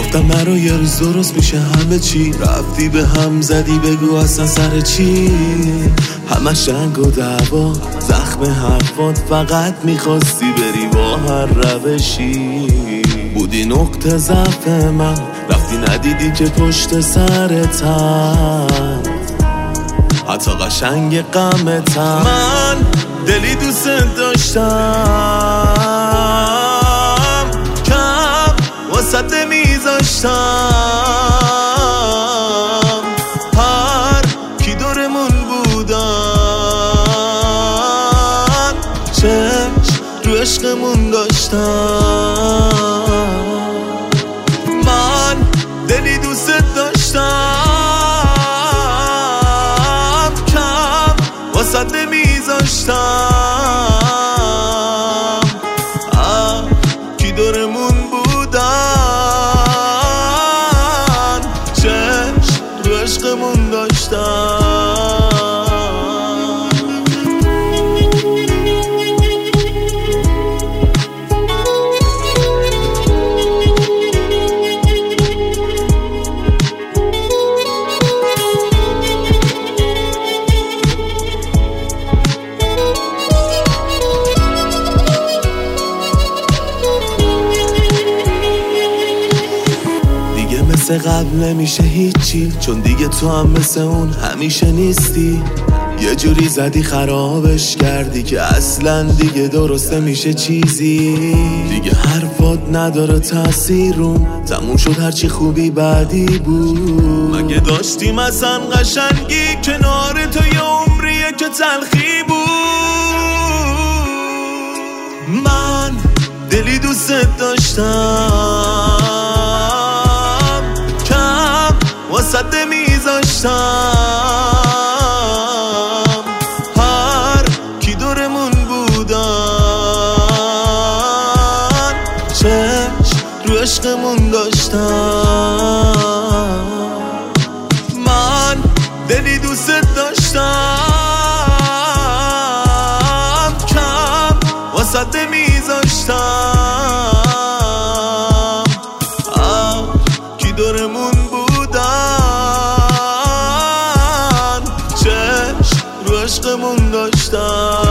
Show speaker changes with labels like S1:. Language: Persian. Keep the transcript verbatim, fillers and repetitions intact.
S1: گفتم نرو یه روز درست میشه همه چی. رفتی به هم زدی بگو اصلا سر چی. همه جنگ و دعوا زخم حرفات، فقط میخواستی بری با هر روشی. بودی نقطه ضعف من، رفتی ندیدی که پشت سرتم حتی قشنگ غمتم. من دلی دوست داشتم، کم واسط نمیذاشتم. هر کی دورمون بودن چشم رو عشقمون داشتم. من دلی دوست داشتم، کم واسط نمیذاشتم. آه کی دورمون بودن چشم رو عشقمون داشتم. مثل قبل نمیشه هیچی، چون دیگه تو هم مثل اون همیشه نیستی. یه جوری زدی خرابش کردی که اصلا دیگه درست نمیشه چیزی. دیگه حرفات نداره تأثیرم، تموم شد هرچی خوبی بعدی بود. مگه داشتیم اصلا قشنگی کنار تو، یه عمریه که تلخی بود. من دلی دوست داشتم، واسط نمیذاشتم. هر کی دورمون بودن چشم رو عشقمون داشتم. من دلی دوست داشتم، کم واسط نمیذاشتم. آه کی دورمون عشقمون داشتم.